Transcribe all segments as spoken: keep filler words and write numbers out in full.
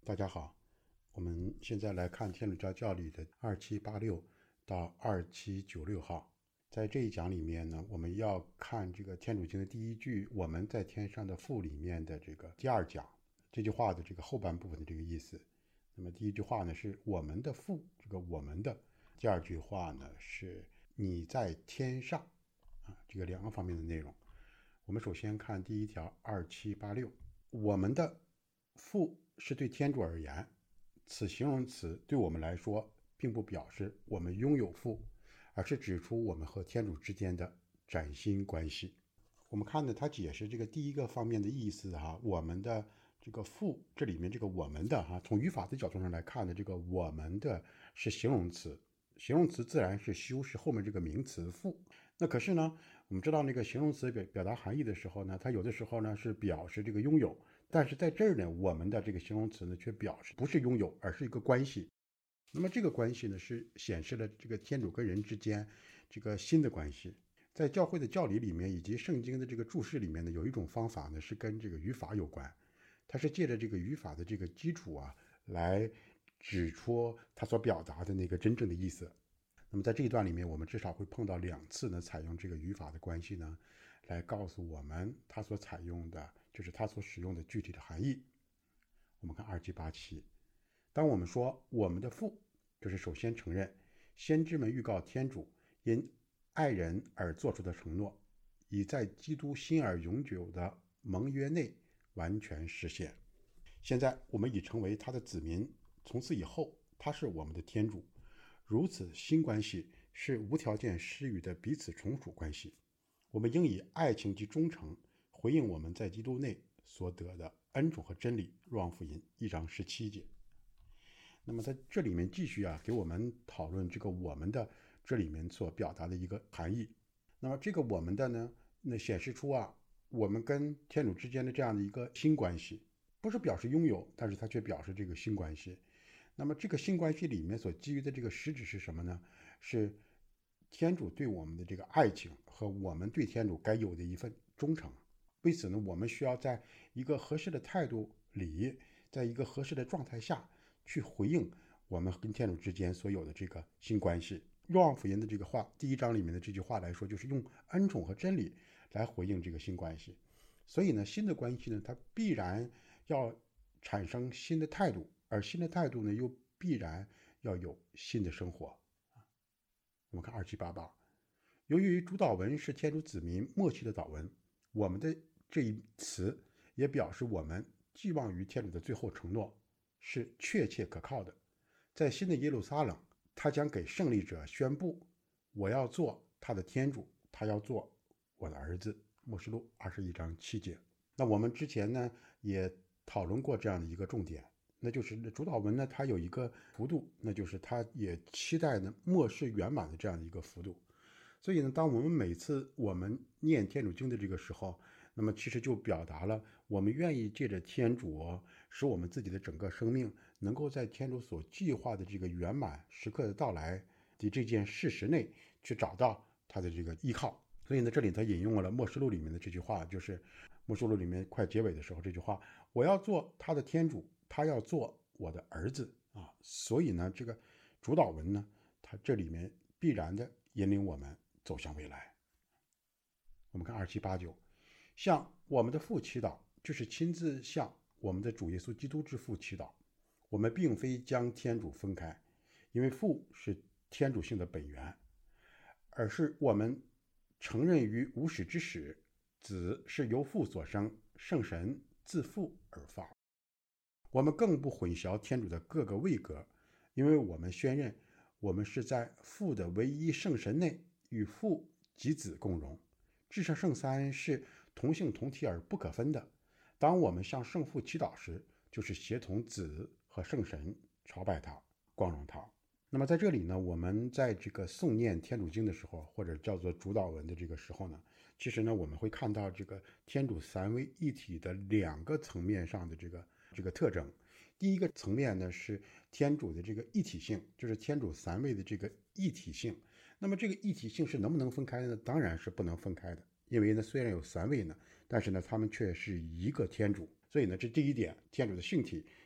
大家好，我们现在来看天主教教理的二七八六到二七九六号。在这一讲里面呢，我们要看这个天主经的第一句我们在天上的父里面的这个第二讲，这句话的这个后半部分的这个意思。那么第一句话呢是我们的父，这个我们的，第二句话呢是你在天上啊，这个两个方面的内容。我们首先看第一条二七八六，我们的父是对天主而言，此形容词对我们来说并不表示我们拥有父，而是指出我们和天主之间的崭新关系。我们看呢，他解释这个第一个方面的意思哈，我们的这个父，这里面这个我们的哈，从语法的角度上来看呢，这个我们的是形容词，形容词自然是修饰后面这个名词父。那可是呢，我们知道那个形容词表表达含义的时候呢，它有的时候呢是表示这个拥有，但是在这儿呢，我们的这个形容词呢却表示不是拥有，而是一个关系。那么这个关系呢是显示了这个天主跟人之间这个新的关系。在教会的教理里面以及圣经的这个注释里面呢，有一种方法呢是跟这个语法有关，它是借着这个语法的这个基础啊来指出它所表达的那个真正的意思。那么在这一段里面，我们至少会碰到两次呢，采用这个语法的关系呢，来告诉我们它所采用的，就是它所使用的具体的含义。我们看二七八七，当我们说我们的父，就是首先承认先知们预告天主因爱人而做出的承诺，已在基督新而永久的盟约内完全实现。现在我们已成为他的子民，从此以后他是我们的天主。如此新关系是无条件施予的彼此从属关系，我们应以爱情及忠诚回应我们在基督内所得的恩宠和真理。若望福音一章十七节。那么在这里面继续啊，给我们讨论这个我们的这里面所表达的一个含义。那么这个我们的呢，那显示出啊，我们跟天主之间的这样的一个新关系，不是表示拥有，但是它却表示这个新关系。那么这个新关系里面所基于的这个实质是什么呢？是天主对我们的这个爱情和我们对天主该有的一份忠诚。为此呢，我们需要在一个合适的态度里，在一个合适的状态下去回应我们跟天主之间所有的这个新关系。若望福音的这个话，第一章里面的这句话来说，就是用恩宠和真理来回应这个新关系。所以呢，新的关系呢，它必然要产生新的态度，而新的态度呢，又必然要有新的生活。我们看二七八八，由于主祷文是天主子民默契的祷文，我们的这一词也表示我们寄望于天主的最后承诺是确切可靠的。在新的耶路撒冷，他将给胜利者宣布，我要做他的天主，他要做我的儿子。默示录二十一章七节。那我们之前呢也讨论过这样的一个重点，那就是主祷文呢它有一个幅度，那就是它也期待呢末世圆满的这样的一个幅度。所以呢，当我们每次我们念天主经的这个时候，那么其实就表达了我们愿意借着天主使我们自己的整个生命能够在天主所计划的这个圆满时刻的到来的这件事实内去找到他的这个依靠。所以呢，这里他引用了默示录里面的这句话，就是默示录里面快结尾的时候这句话，我要做他的天主，他要做我的儿子啊。所以呢，这个主祷文呢，它这里面必然的引领我们走向未来。我们看二七八九，向我们的父祈祷，就是亲自向我们的主耶稣基督之父祈祷。我们并非将天主分开，因为父是天主性的本源，而是我们承认于无始之始，子是由父所生，圣神自父而发。我们更不混淆天主的各个位格，因为我们宣认我们是在父的唯一圣神内与父及子共荣。至圣圣三是同性同体而不可分的。当我们向圣父祈祷时，就是协同子和圣神朝拜他，光荣他。那么在这里呢，我们在这个诵念天主经的时候，或者叫做主祷文的这个时候呢，其实呢我们会看到这个天主三位一体的两个层面上的这个这个特征。第一个层面呢是天主的这个一体性，就是天主三位的这个一体性。那么这个一体性是能不能分开呢？当然是不能分开的，因为呢虽然有三位呢，但是呢他们却是一个天主。所以呢这第一点，天主的性体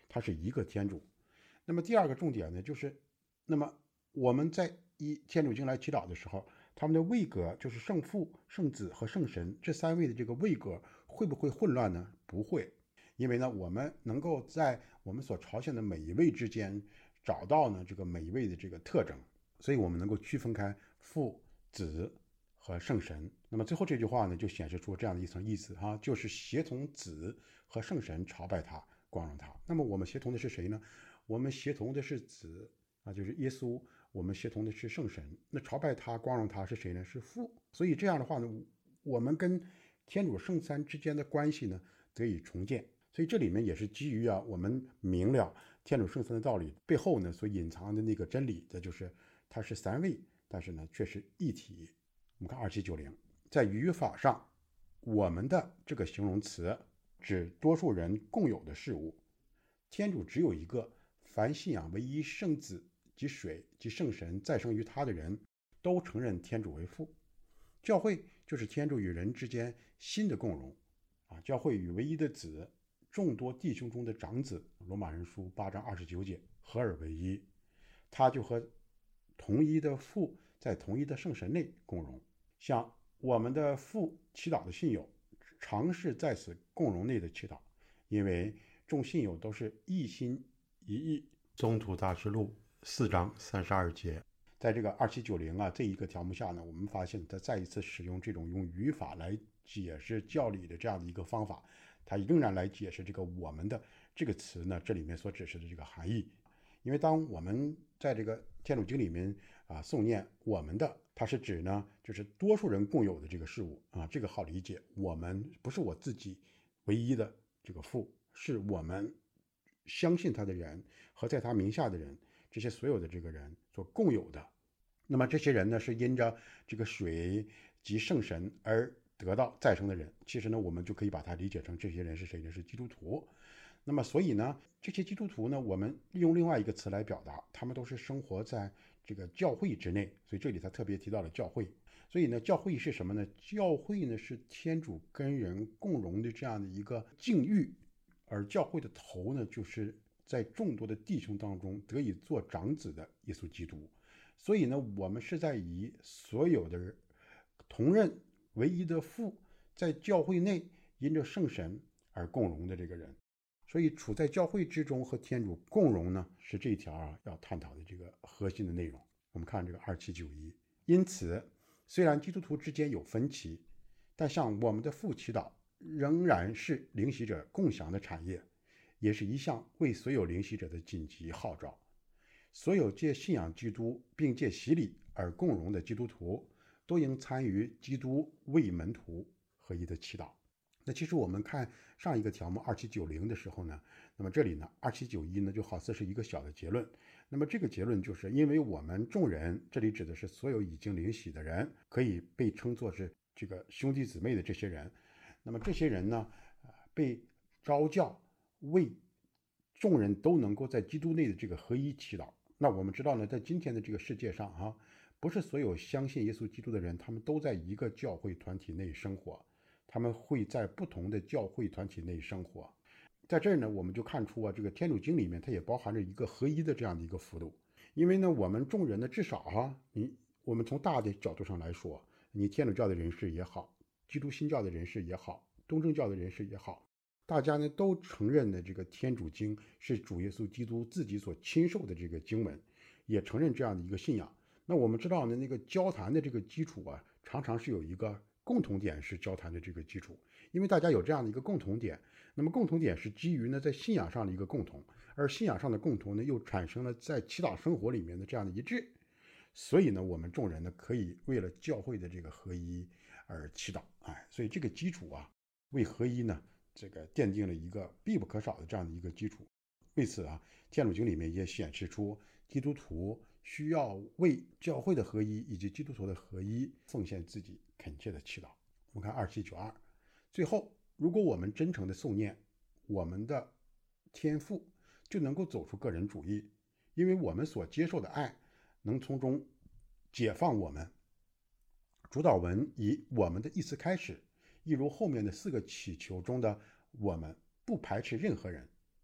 他是一个天主。那么第二个重点呢，就是那么我们在以天主经来祈祷的时候，他们的位格就是圣父、圣子和圣神这三位的这个位格会不会混乱呢？不会，因为呢，我们能够在我们所朝向的每一位之间找到呢这个每一位的这个特征，所以我们能够区分开父、子和圣神。那么最后这句话呢，就显示出这样的一层意思哈，就是协同子和圣神朝拜他、光荣他。那么我们协同的是谁呢？我们协同的是子啊，就是耶稣；我们协同的是圣神。那朝拜他、光荣他是谁呢？是父。所以这样的话呢，我们跟天主圣三之间的关系呢得以重建。所以这里面也是基于啊，我们明了天主圣三的道理背后呢所隐藏的那个真理，这就是它是三位，但是呢却是一体。我们看二七九零，在语法上，我们的这个形容词指多数人共有的事物。天主只有一个，凡信仰唯一圣子及水及圣神再生于他的人，都承认天主为父。教会就是天主与人之间新的共融啊！教会与唯一的子，众多弟兄中的长子，罗马人书八章二十九节合而为一，他就和同一的父在同一的圣神内共融。像我们的父祈祷的信友，常是在此共融内的祈祷，因为众信友都是一心一意。宗徒大事录四章三十二节。在这个二七九零啊这一个条目下呢，我们发现他再一次使用这种用语法来解释教理的这样的一个方法，他仍然来解释这个我们的这个词呢，这里面所指示的这个含义。因为当我们在这个天主经里面啊诵念我们的，它是指呢就是多数人共有的这个事物啊，这个好理解。我们不是我自己唯一的这个父，是我们相信他的人和在他名下的人，这些所有的这个人所共有的。那么这些人呢，是因着这个水及圣神而得到再生的人。其实呢，我们就可以把它理解成这些人是谁呢？是基督徒。那么所以呢，这些基督徒呢，我们利用另外一个词来表达，他们都是生活在这个教会之内。所以这里他特别提到了教会。所以呢，教会是什么呢？教会呢是天主跟人共融的这样的一个境遇，而教会的头呢，就是在众多的弟兄当中得以做长子的耶稣基督。所以呢，我们是在以所有的同认唯一的父，在教会内因着圣神而共融的这个人。所以处在教会之中和天主共融呢，是这一条啊要探讨的这个核心的内容。我们看这个二七九一，因此虽然基督徒之间有分歧，但向我们的父祈祷仍然是灵洗者共享的产业，也是一项为所有灵洗者的紧急号召。所有借信仰基督并借洗礼而共融的基督徒，都应参与基督为门徒合一的祈祷。那其实我们看上一个条目二七九零的时候呢，那么这里呢二七九一呢就好似是一个小的结论。那么这个结论就是因为我们众人，这里指的是所有已经灵洗的人，可以被称作是这个兄弟姊妹的这些人。那么这些人呢，被召叫为众人都能够在基督内的这个合一祈祷。那我们知道呢，在今天的这个世界上啊，不是所有相信耶稣基督的人，他们都在一个教会团体内生活，他们会在不同的教会团体内生活。在这儿呢，我们就看出啊，这个天主经里面它也包含着一个合一的这样的一个幅度。因为呢，我们众人呢，至少啊，你我们从大的角度上来说，你天主教的人士也好，基督新教的人士也好，东正教的人士也好，大家呢都承认的这个天主经是主耶稣基督自己所亲授的这个经文，也承认这样的一个信仰。那我们知道呢，那个交谈的这个基础啊，常常是有一个共同点是交谈的这个基础，因为大家有这样的一个共同点，那么共同点是基于呢在信仰上的一个共同，而信仰上的共同呢又产生了在祈祷生活里面的这样的一致。所以呢，我们众人呢可以为了教会的这个合一而祈祷。哎，所以这个基础啊，为合一呢这个奠定了一个必不可少的这样的一个基础。为此啊，天主经里面也显示出基督徒需要为教会的合一以及基督徒的合一奉献自己恳切的祈祷。我们看二七九二，最后，如果我们真诚的诵念我们的天父，就能够走出个人主义，因为我们所接受的爱能从中解放我们。主导文以我们的意思开始，一如后面的四个祈求中的我们不排斥任何人。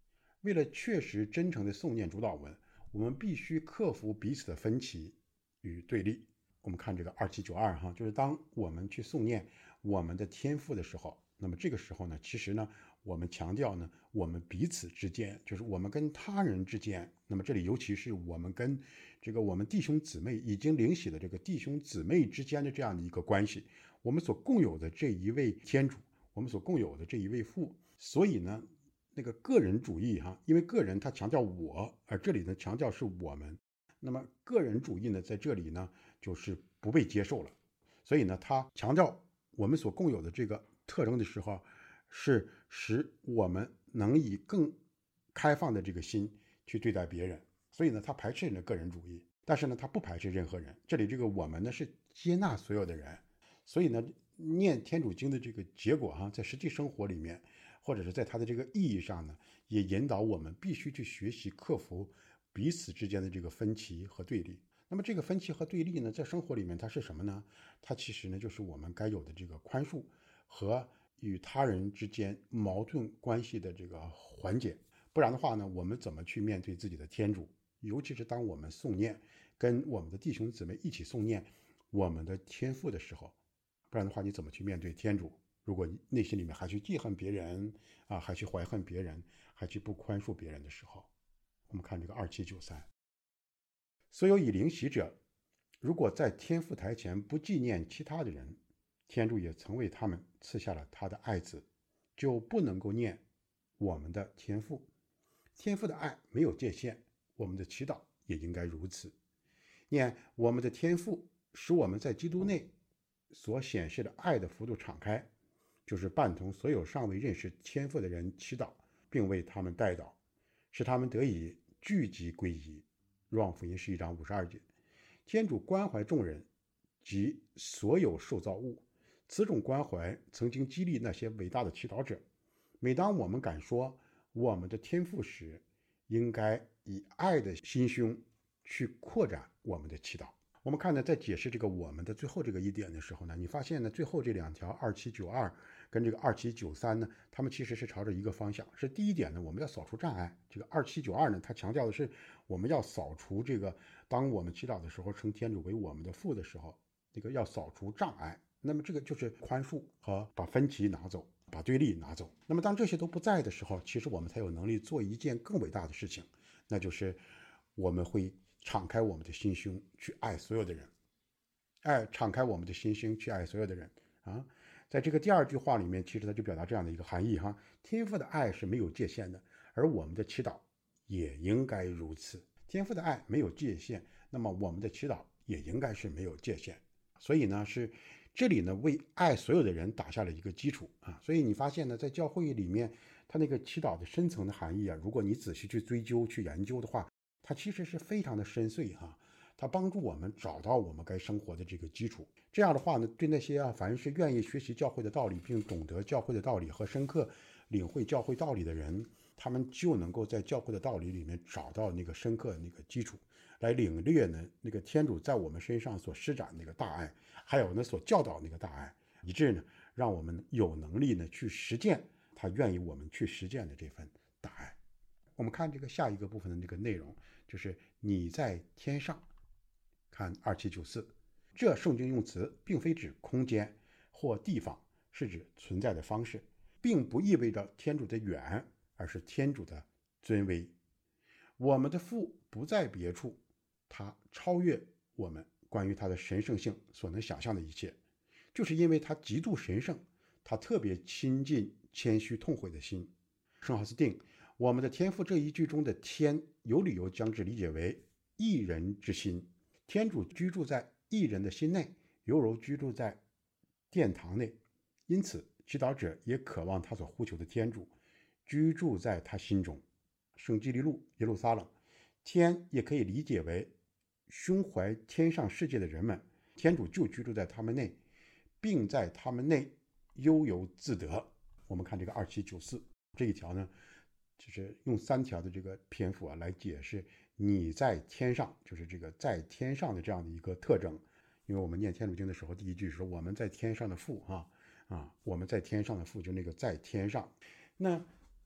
为了确实真诚的诵念主祷文，我们必须克服彼此的分歧与对立。我们看这个二七九二哈，就是当我们去诵念我们的天父的时候，那么这个时候呢，其实呢，我们强调呢，我们彼此之间，就是我们跟他人之间，那么这里尤其是我们跟这个我们弟兄姊妹已经领洗的这个弟兄姊妹之间的这样的一个关系，我们所共有的这一位天主，我们所共有的这一位父。所以呢，那个个人主义哈，因为个人他强调我，而这里呢强调是我们，那么个人主义呢在这里呢就是不被接受了。所以呢，他强调我们所共有的这个特征的时候，是使我们能以更开放的这个心去对待别人。所以呢，他排斥了个人主义，但是呢，他不排斥任何人。这里这个我们呢是接纳所有的人。所以呢，念天主经的这个结果哈，在实际生活里面，或者是在它的这个意义上呢，也引导我们必须去学习克服彼此之间的这个分歧和对立。那么这个分歧和对立呢，在生活里面它是什么呢？它其实呢就是我们该有的这个宽恕和与他人之间矛盾关系的这个缓解。不然的话呢，我们怎么去面对自己的天主？尤其是当我们诵念，跟我们的弟兄姊妹一起诵念我们的天父的时候，不然的话你怎么去面对天主？如果你内心里面还去记恨别人啊，还去怀恨别人，还去不宽恕别人的时候，我们看这个二七九三，所有已领洗者，如果在天父台前不纪念其他的人，天主也曾为他们赐下了他的爱子，就不能够念我们的天父。天父的爱没有界限，我们的祈祷也应该如此。念我们的天父，使我们在基督内所显示的爱的幅度敞开，就是伴同所有尚未认识天父的人祈祷，并为他们代祷，使他们得以聚集归一。若望福音十一章五十二节，天主关怀众人及所有受造物，此种关怀曾经激励那些伟大的祈祷者。每当我们敢说我们的天父时，应该以爱的心胸去扩展我们的祈祷。我们看呢，在解释这个我们的最后这个一点的时候呢，你发现呢，最后这两条二七九二跟这个二七九三呢，他们其实是朝着一个方向。是第一点呢，我们要扫除障碍。这个二七九二呢，它强调的是我们要扫除这个，当我们祈祷的时候称天主为我们的父的时候，这个要扫除障碍。那么这个就是宽恕和把分歧拿走，把对立拿走。那么当这些都不在的时候，其实我们才有能力做一件更伟大的事情，那就是我们会敞开我们的心胸去爱所有的人，爱敞开我们的心胸去爱所有的人啊。在这个第二句话里面，其实它就表达这样的一个含义哈：天父的爱是没有界限的，而我们的祈祷也应该如此。天父的爱没有界限，那么我们的祈祷也应该是没有界限。所以呢，是这里呢为爱所有的人打下了一个基础啊。所以你发现呢，在教会里面，它那个祈祷的深层的含义啊，如果你仔细去追究、去研究的话，它其实是非常的深邃哈。它帮助我们找到我们该生活的这个基础。这样的话呢，对那些啊，凡是愿意学习教会的道理，并懂得教会的道理和深刻领会教会道理的人，他们就能够在教会的道理里面找到那个深刻的那个基础，来领略呢那个天主在我们身上所施展那个大爱，还有呢所教导那个大爱，以致呢让我们有能力呢去实践他愿意我们去实践的这份大爱。我们看这个下一个部分的那个内容，就是你在天上。看二七九四，这圣经用词并非指空间或地方，是指存在的方式，并不意味着天主的远，而是天主的尊威。我们的父不在别处，他超越我们关于他的神圣性所能想象的一切，就是因为他极度神圣，他特别亲近谦虚痛悔的心。圣奥斯定，我们的天父这一句中的天，有理由将之理解为一人之心。天主居住在一人的心内，犹如居住在殿堂内，因此祈祷者也渴望他所呼求的天主居住在他心中。圣基利路耶路撒冷，天也可以理解为胸怀天上世界的人们，天主就居住在他们内，并在他们内悠游自得。我们看这个二七九四这一条呢，就是用三条的这个篇幅啊来解释你在天上，就是这个在天上的这样的一个特征。因为我们念天主经的时候，第一句是说我们在天上的父啊啊，我们在天上的父，就那个在天上。那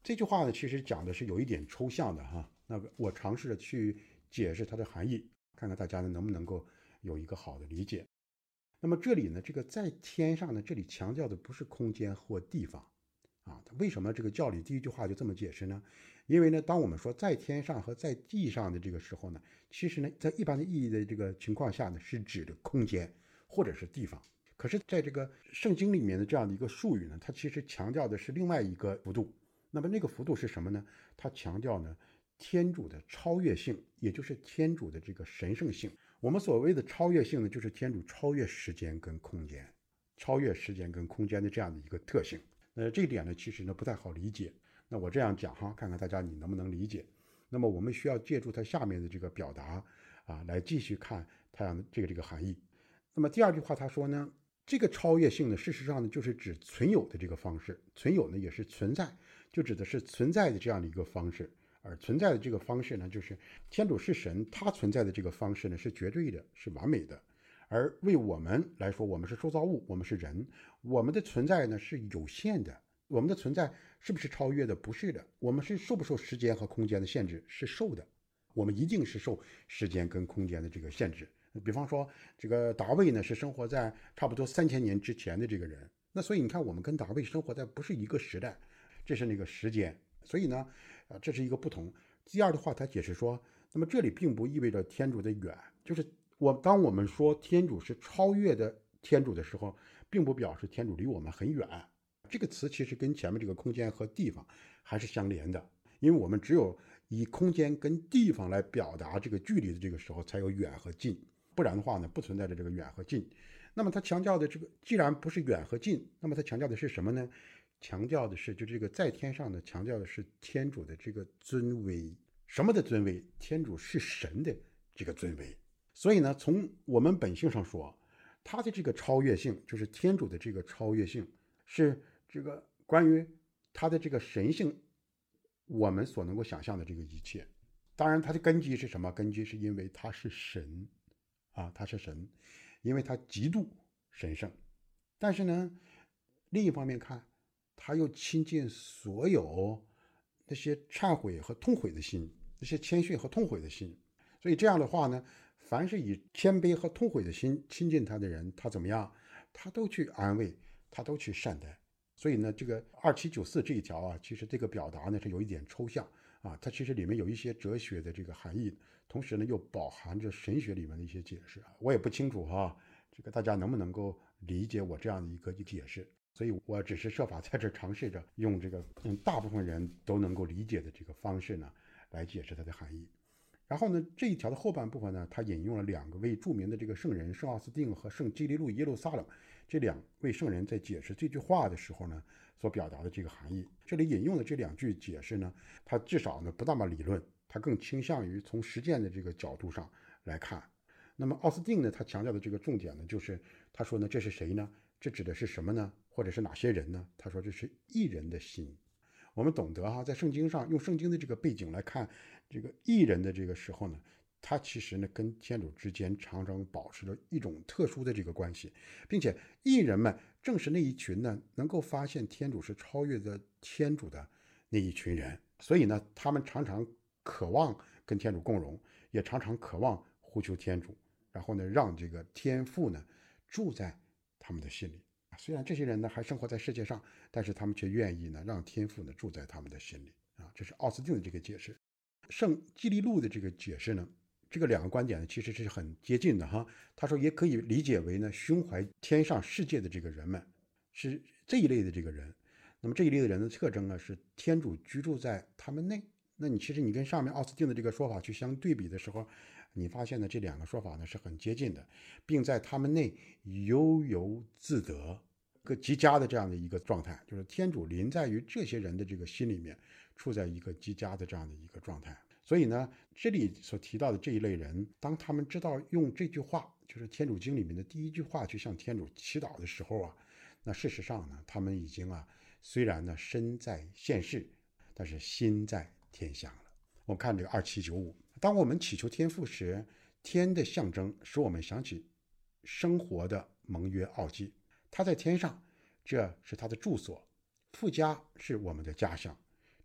这句话呢，其实讲的是有一点抽象的哈。那我尝试着去解释它的含义，看看大家呢能不能够有一个好的理解。那么这里呢，这个在天上呢，这里强调的不是空间或地方啊。为什么这个教理第一句话就这么解释呢？因为呢，当我们说在天上和在地上的这个时候呢，其实呢，在一般的意义的这个情况下呢，是指的空间或者是地方。可是在这个圣经里面的这样的一个术语呢，它其实强调的是另外一个幅度。那么那个幅度是什么呢？它强调呢天主的超越性，也就是天主的这个神圣性。我们所谓的超越性呢，就是天主超越时间跟空间，超越时间跟空间的这样的一个特性。那这一点呢，其实呢不太好理解。那我这样讲哈，看看大家你能不能理解。那么我们需要借助它下面的这个表达啊，来继续看它这个这个含义。那么第二句话他说呢，这个超越性呢，事实上呢就是指存有的这个方式，存有呢也是存在，就指的是存在的这样的一个方式。而存在的这个方式呢，就是天主是神，他存在的这个方式呢是绝对的，是完美的。而为我们来说，我们是受造物，我们是人，我们的存在呢是有限的。我们的存在是不是超越的？不是的。我们是受不受时间和空间的限制？是受的。我们一定是受时间跟空间的这个限制。比方说，这个达卫呢是生活在差不多三千年之前的这个人，那所以你看，我们跟达卫生活在不是一个时代，这是那个时间。所以呢，呃，这是一个不同。第二的话，他解释说，那么这里并不意味着天主的远，就是我当我们说天主是超越的天主的时候，并不表示天主离我们很远。这个词其实跟前面这个空间和地方还是相连的，因为我们只有以空间跟地方来表达这个距离的这个时候，才有远和近，不然的话呢，不存在着这个远和近。那么他强调的这个，既然不是远和近，那么他强调的是什么呢？强调的是，就这个在天上呢，强调的是天主的这个尊威。什么的尊威？天主是神的这个尊威。所以呢，从我们本性上说，他的这个超越性，就是天主的这个超越性，是这个关于他的这个神性，我们所能够想象的这个一切。当然，他的根基是什么？根基是因为他是神啊，他是神，因为他极度神圣。但是呢，另一方面看，他又亲近所有那些忏悔和痛悔的心，那些谦逊和痛悔的心。所以这样的话呢，凡是以谦卑和痛悔的心亲近他的人，他怎么样？他都去安慰，他都去善待。所以呢，这个二七九四这一条啊，其实这个表达呢是有一点抽象啊，它其实里面有一些哲学的这个含义，同时呢又饱含着神学里面的一些解释。我也不清楚哈、啊，这个大家能不能够理解我这样的一个解释？所以我只是设法在这尝试着用这个嗯大部分人都能够理解的这个方式呢，来解释它的含义。然后呢，这一条的后半部分呢，他引用了两个位著名的这个圣人，圣奥斯定和圣基利路耶路撒冷这两位圣人在解释这句话的时候呢，所表达的这个含义。这里引用的这两句解释呢，它至少呢不那么理论，它更倾向于从实践的这个角度上来看。那么奥斯定呢，他强调的这个重点呢，就是他说呢，这是谁呢？这指的是什么呢？或者是哪些人呢？他说这是义人的心。我们懂得哈，在圣经上用圣经的这个背景来看这个义人的这个时候呢，他其实呢跟天主之间常常保持着一种特殊的这个关系，并且义人们正是那一群呢能够发现天主是超越的天主的那一群人，所以呢他们常常渴望跟天主共荣，也常常渴望呼求天主，然后呢让这个天父呢住在他们的心里。虽然这些人呢还生活在世界上，但是他们却愿意呢让天父呢住在他们的心里啊，这是奥斯定的这个解释。圣基利路的这个解释呢，这个两个观点呢其实是很接近的哈。他说也可以理解为呢胸怀天上世界的这个人们是这一类的这个人。那么这一类的人的特征呢是天主居住在他们内。那你其实你跟上面奥斯定的这个说法去相对比的时候，你发现呢这两个说法呢是很接近的，并在他们内悠游自得，个极佳的这样的一个状态，就是天主临在于这些人的这个心里面，处在一个极佳的这样的一个状态。所以呢，这里所提到的这一类人，当他们知道用这句话，就是天主经里面的第一句话去向天主祈祷的时候啊，那事实上呢，他们已经啊，虽然呢身在现世，但是心在天乡了。我们看这个二七九五，当我们祈求天父时，天的象征使我们想起生活的盟约奥迹。他在天上，这是他的住所，父家是我们的家乡，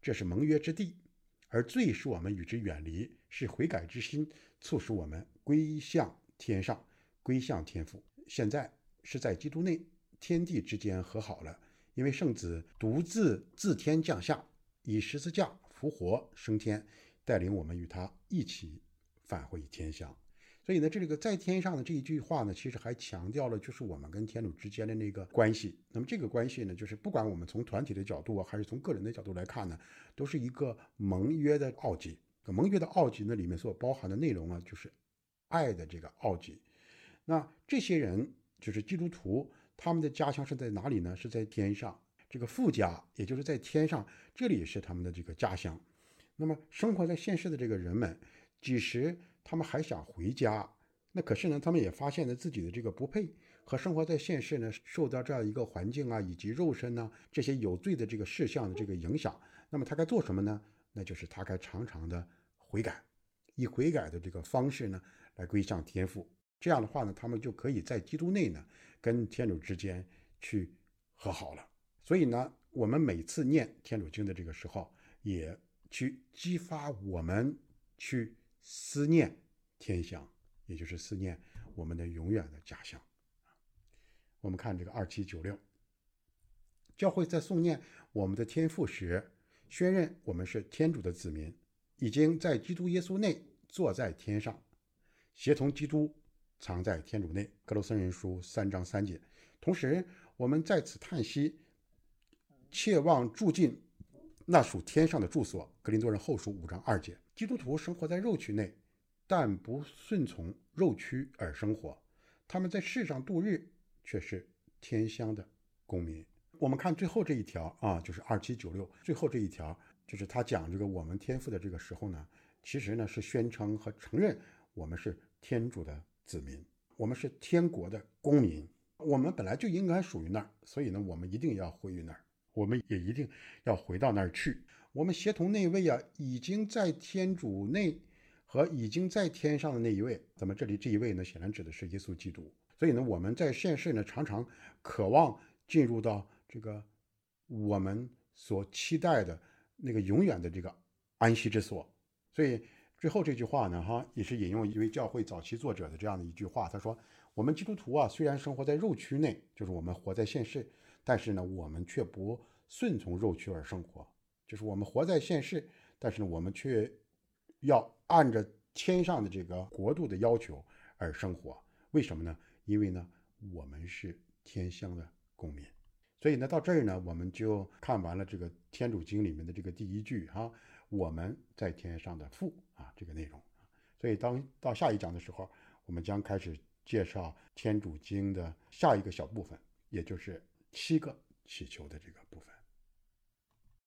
这是盟约之地，而罪使我们与之远离，是悔改之心促使我们归向天上，归向天父。现在是在基督内，天地之间和好了，因为圣子独自自天降下，以十字架复活升天，带领我们与他一起返回天乡。所以呢，这个在天上的这一句话呢，其实还强调了就是我们跟天主之间的那个关系。那么这个关系呢，就是不管我们从团体的角度啊，还是从个人的角度来看呢，都是一个盟约的奥迹。盟约的奥迹呢，里面所包含的内容啊，就是爱的这个奥迹。那这些人就是基督徒，他们的家乡是在哪里呢？是在天上。这个父家，也就是在天上，这里是他们的这个家乡。那么生活在现世的这个人们，即使他们还想回家，那可是呢，他们也发现了自己的这个不配，和生活在现世呢，受到这样一个环境啊，以及肉身呢这些有罪的这个事项的这个影响。那么他该做什么呢？那就是他该常常的悔改，以悔改的这个方式呢，来归向天父。这样的话呢，他们就可以在基督内呢，跟天主之间去和好了。所以呢，我们每次念天主经的这个时候，也去激发我们去思念天乡，也就是思念我们的永远的家乡。我们看这个二七九六，教会在诵念我们的天父时，宣认我们是天主的子民，已经在基督耶稣内坐在天上，协同基督藏在天主内。格罗森人书三章三节。同时，我们在此叹息，切望住进那属天上的住所。格林多人后书五章二节。基督徒生活在肉躯内，但不顺从肉躯而生活，他们在世上度日，却是天乡的公民。我们看最后这一条啊，就是二七九六，最后这一条就是他讲这个我们天父的这个时候呢，其实呢是宣称和承认我们是天主的子民，我们是天国的公民，我们本来就应该属于那儿，所以呢，我们一定要回于那儿，我们也一定要回到那儿去。我们协同那位啊，已经在天主内和已经在天上的那一位，咱们这里这一位呢，显然指的是耶稣基督。所以呢，我们在现世呢，常常渴望进入到这个我们所期待的那个永远的这个安息之所。所以最后这句话呢，哈，也是引用一位教会早期作者的这样的一句话，他说：我们基督徒啊，虽然生活在肉躯内，就是我们活在现世，但是呢，我们却不顺从肉躯而生活。就是我们活在现世，但是呢，我们却要按着天上的这个国度的要求而生活。为什么呢？因为呢，我们是天乡的公民。所以呢，到这儿呢，我们就看完了这个天主经里面的这个第一句哈，我们在天上的父啊，这个内容。所以当到下一讲的时候，我们将开始介绍天主经的下一个小部分，也就是七个祈求的这个部分。